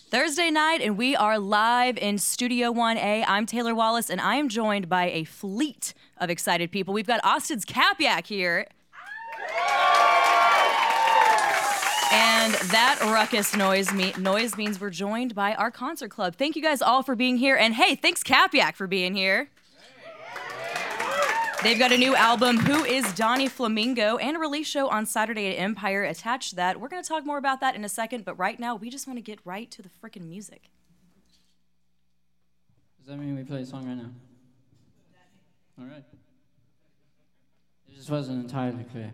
Thursday night, and we are live in Studio 1A. I'm Taylor Wallace, and I am joined by a fleet of excited people. We've got Austin's Capyak here. And that ruckus noise means we're joined by our concert club. Thank you guys all for being here. And hey, thanks Capyak for being here. They've got a new album, Who is Donnie Flamingo, and a release show on Saturday at Empire attached to that. We're going to talk more about that in a second, but right now we just want to get right to the frickin' music. Does that mean we play a song right now? All right. It just wasn't entirely clear.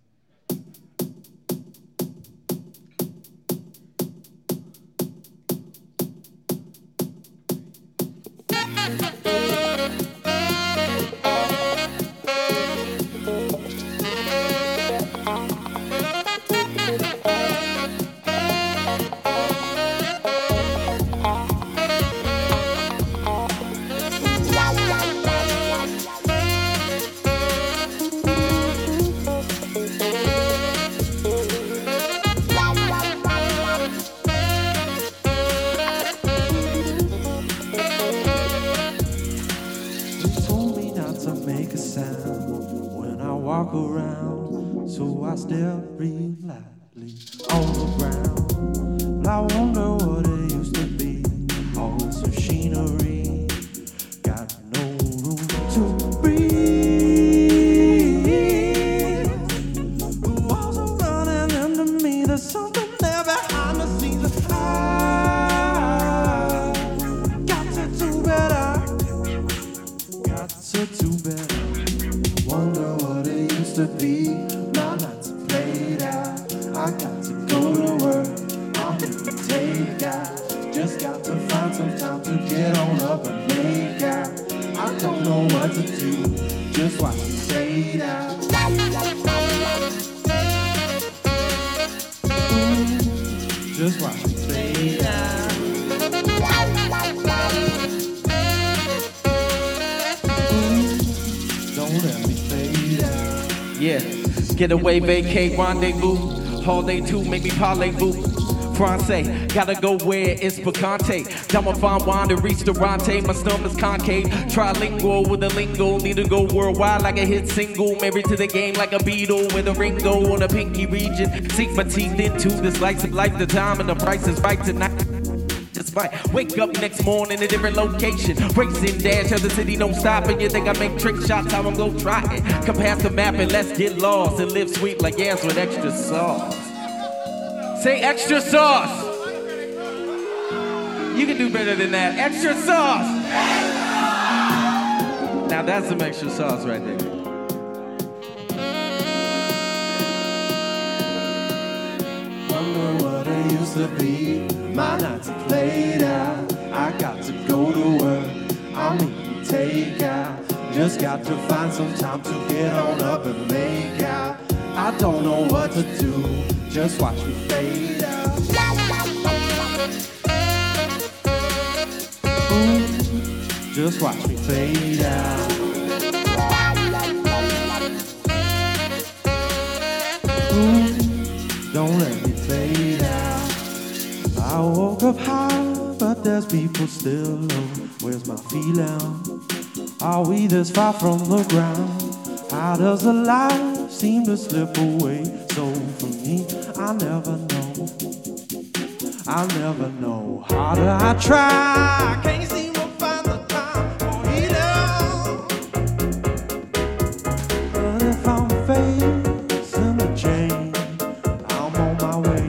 Getaway, vacate, rendezvous. All day two, make me parlez-vous. Francais, gotta go where it's picante. Time to find wine to reach the rante. My stomach's concave. Trilingual with a lingo. Need to go worldwide like a hit single. Married to the game like a Beatle with a Ringo on a pinky region. Sink my teeth into the slice of life. The time and the price is right tonight. Just might wake up next morning, a different location. Racing dash of the city, don't stop. And you think I make trick shots, how I'm gonna try it. Come past the map and let's get lost. And live sweet like ass with extra sauce. Say extra sauce. You can do better than that. Extra sauce. Now that's some extra sauce right there. Wonder what it used to be. My nights are played out. I got to go to work. I'm eating takeout. Just got to find some time to get on up and make out. I don't know what to do. Just watch me fade out. Ooh, just watch me fade out. Ooh, don't let me fade out. I woke up high, but there's people still low. Where's my feeling? Are we this far from the ground? How does the life seem to slip away? So for me, I never know. I'll never know. Harder I try, I can't seem to find the time for healing. But if I'm facing the change, I'm on my way.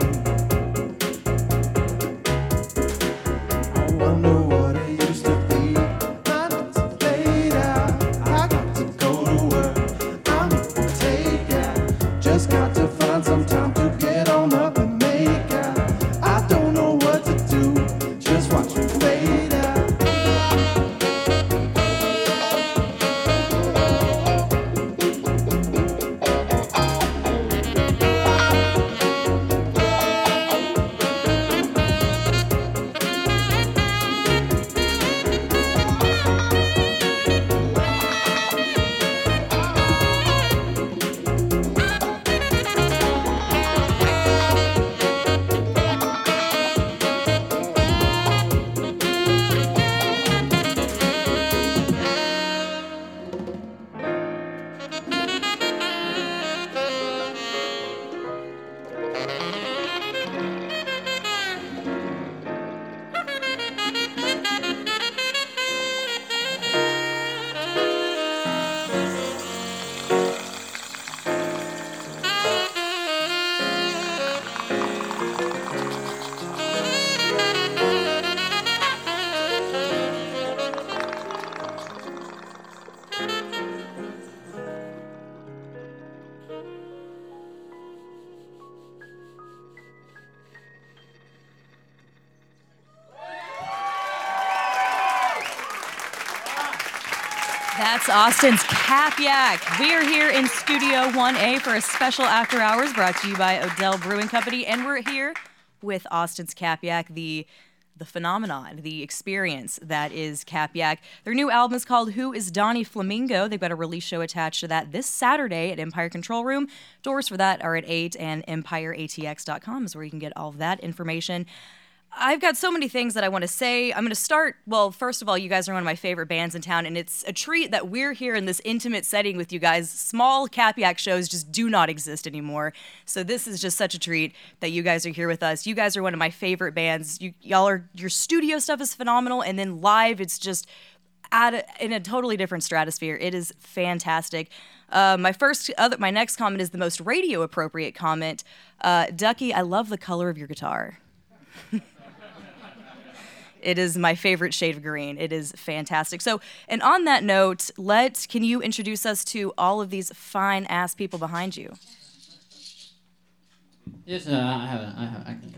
I wonder what it used to be. My nights are played out. I got to go to work. I'm eating takeout. Just got to find some time to get on up and make out. I don't know what to do. Just watch me fade out. That's Austin's Cap-Yak. We're here in Studio 1A for a special After Hours brought to you by Odell Brewing Company, and we're here with Austin's Cap-Yak, the phenomenon, the experience that is Cap-Yak. Their new album is called Who is Donnie Flamingo? They've got a release show attached to that this Saturday at Empire Control Room. Doors for that are at 8, and EmpireATX.com is where you can get all of that information. I've got so many things that I want to say. I'm going to start, well, first of all, you guys are one of my favorite bands in town, and it's a treat that we're here in this intimate setting with you guys. Small Cap-Yak shows just do not exist anymore, so this is just such a treat that you guys are here with us. You guys are one of my favorite bands. Your studio stuff is phenomenal, and then live, it's just in a totally different stratosphere. It is fantastic. My next comment is the most radio appropriate comment. Ducky, I love the color of your guitar. It is my favorite shade of green. It is fantastic. So, and on that note, can you introduce us to all of these fine-ass people behind you? Yes, I can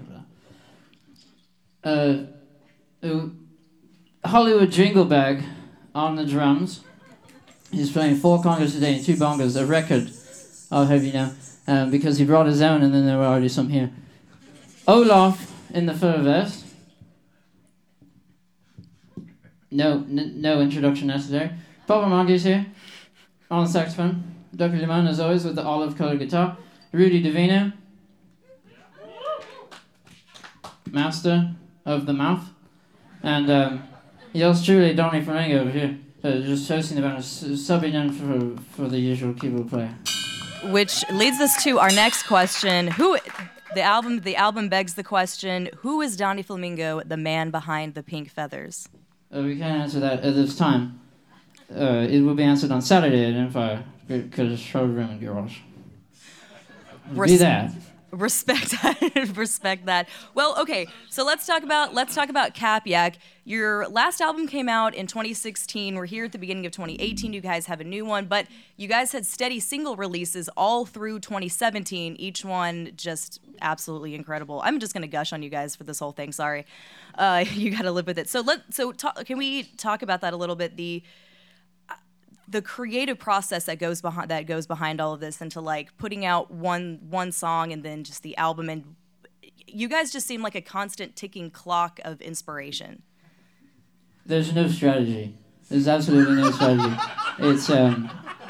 cover that. Hollywood Jingleberg on the drums. He's playing 4 congas today and 2 bongos, a record, I'll have you know, because he brought his own and then there were already some here. Olaf in the fur vest. No introduction necessary. Papa Monkey's here on saxophone. Dr. Limon, as always, with the olive-colored guitar. Rudy Divino, master of the mouth. And yours truly, Donnie Flamingo over here. Just hosting the band, subbing in for the usual keyboard player. Which leads us to our next question. The album begs the question, who is Donnie Flamingo, the man behind the pink feathers? We can't answer that at this time. It will be answered on Saturday at Empire, because showroom and garage. Be that. Respect that. Respect that. Well, okay. So let's talk about Cap-Yak. Your last album came out in 2016. We're here at the beginning of 2018. You guys have a new one, but you guys had steady single releases all through 2017. Each one just absolutely incredible. I'm just gonna gush on you guys for this whole thing. Sorry, you got to live with it. Can we talk about that a little bit? The creative process that goes behind all of this, into like putting out one song and then just the album, and you guys just seem like a constant ticking clock of inspiration. There's no strategy. There's absolutely no strategy.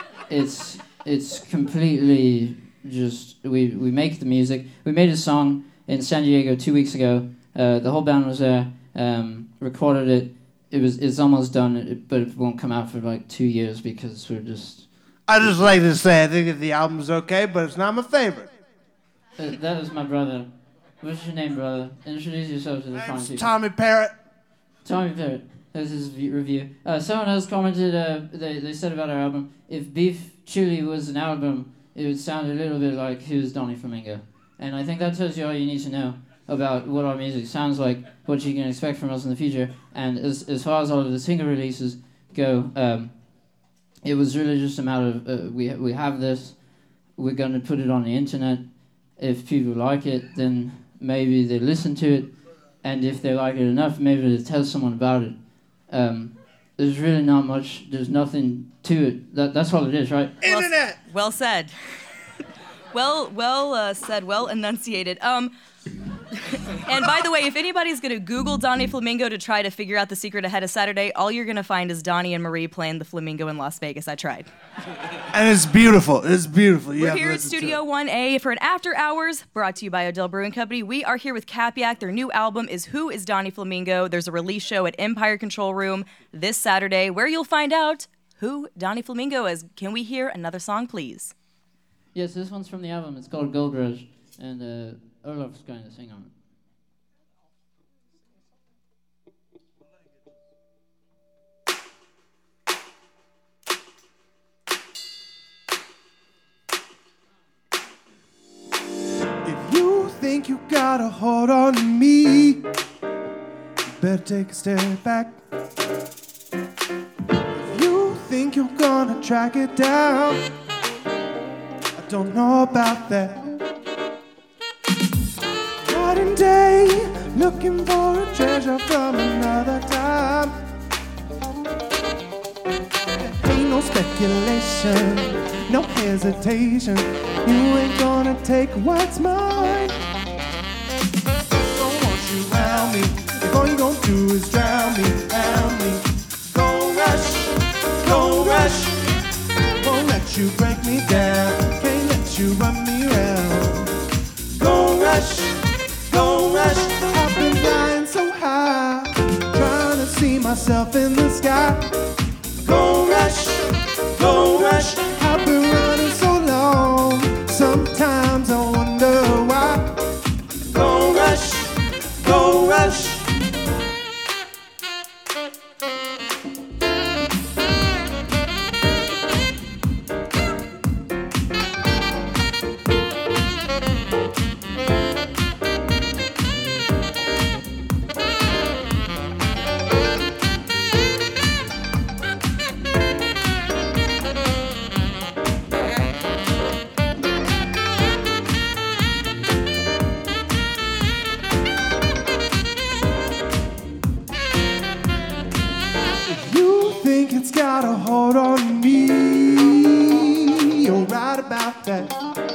It's completely just we make the music. We made a song in San Diego 2 weeks ago. The whole band was there. Recorded it. It's almost done, but it won't come out for like 2 years because we're just... I just like to say I think that the album's okay, but it's not my favorite. That is my brother. What's your name, brother? Introduce yourself to the fine people. Tommy Parrott. Tommy Parrott. This is his review. Someone else commented, they said about our album, if Beef Chili was an album, it would sound a little bit like Who's Donnie Flamingo. And I think that tells you all you need to know about what our music sounds like, what you can expect from us in the future. And as far as all of the single releases go, it was really just a matter of we have this, we're going to put it on the internet. If people like it, then maybe they listen to it, and if they like it enough, maybe they tell someone about it. There's really not much, there's nothing to it. That's all it is, right? Internet! Well said. well said, well enunciated. And by the way, if anybody's going to Google Donnie Flamingo to try to figure out the secret ahead of Saturday, all you're going to find is Donnie and Marie playing the Flamingo in Las Vegas. I tried. And it's beautiful. It's beautiful. We're here at Studio 1A for an After Hours brought to you by Odell Brewing Company. We are here with Cap-Yak. Their new album is Who is Donnie Flamingo? There's a release show at Empire Control Room this Saturday where you'll find out who Donnie Flamingo is. Can we hear another song, please? Yes, this one's from the album. It's called Gold Rush, and Olaf's going to sing on it. If you think you got a hold on me, you better take a step back. If you think you're gonna track it down, I don't know about that. Night and day, looking for a treasure from another time. There ain't speculation, no hesitation. You ain't gonna take what's mine. Don't want you around me, if all you gonna do is drown me, drown me. Go rush, won't let you break me down, can't let you run me around. Go rush, I've been flying so high, trying to see myself in the sky. Go rush, I've been running so long, sometimes I wonder why. Go rush. It's got a hold on me. You're right about that.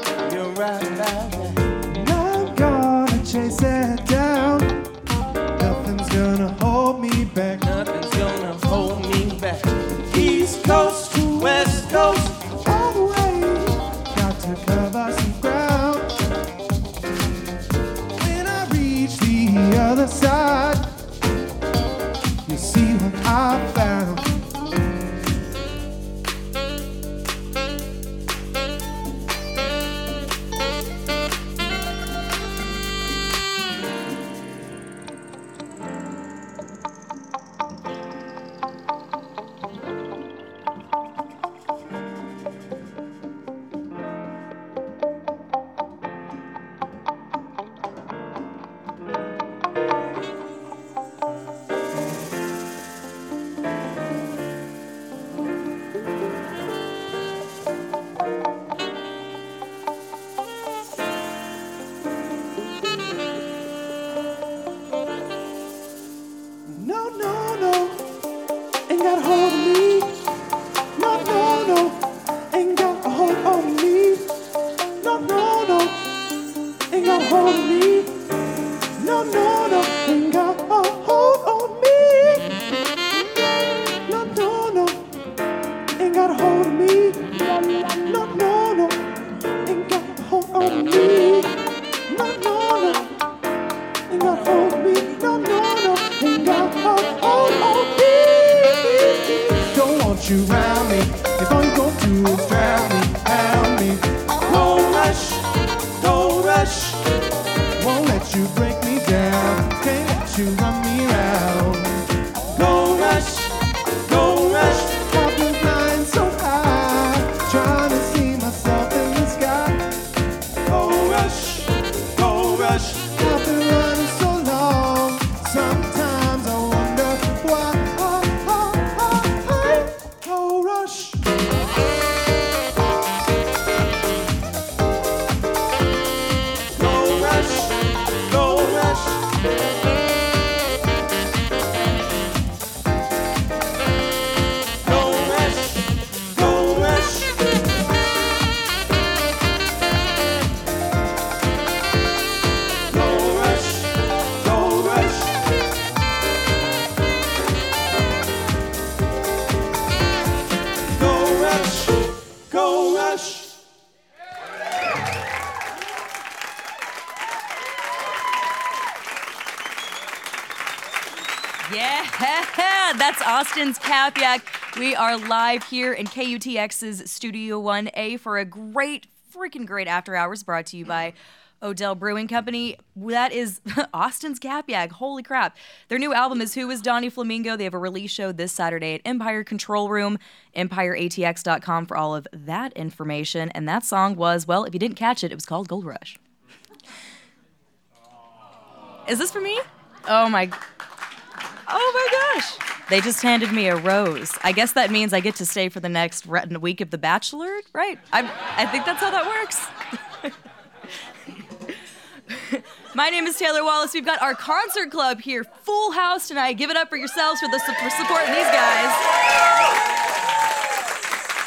And I'm gonna chase it down. Nothing's gonna hold me back. East Coast to West Coast, all the way. Got to cover some ground. When I reach the other side, you see what I found. You round me, if all you gon' do is drown me, pound me. Go rush, won't let you break me down, can't let you run me around. Go rush, I've been flying so high, trying to see myself in the sky. Go rush, I've been running so long, sometimes I wonder why. Go rush. Yeah, that's Austin's Capiak. We are live here in KUTX's Studio 1A for a freaking great after hours brought to you by Odell Brewing Company. That is Austin's Capiak. Holy crap. Their new album is Who is Donnie Flamingo? They have a release show this Saturday at Empire Control Room, empireatx.com for all of that information. And that song was, well, if you didn't catch it, it was called Gold Rush. Is this for me? Oh my gosh. They just handed me a rose. I guess that means I get to stay for the next week of The Bachelor, right? I think that's how that works. My name is Taylor Wallace. We've got our concert club here, full house tonight. Give it up for yourselves for supporting these guys.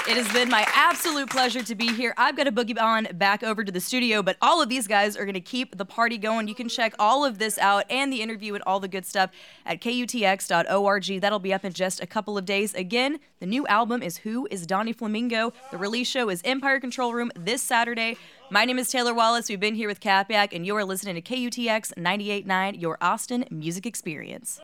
It has been my absolute pleasure to be here. I've got to boogie on back over to the studio, but all of these guys are going to keep the party going. You can check all of this out and the interview and all the good stuff at kutx.org. That'll be up in just a couple of days. Again, the new album is Who is Donnie Flamingo? The release show is Empire Control Room this Saturday. My name is Taylor Wallace. We've been here with Capiak, and you are listening to KUTX 98.9, your Austin music experience.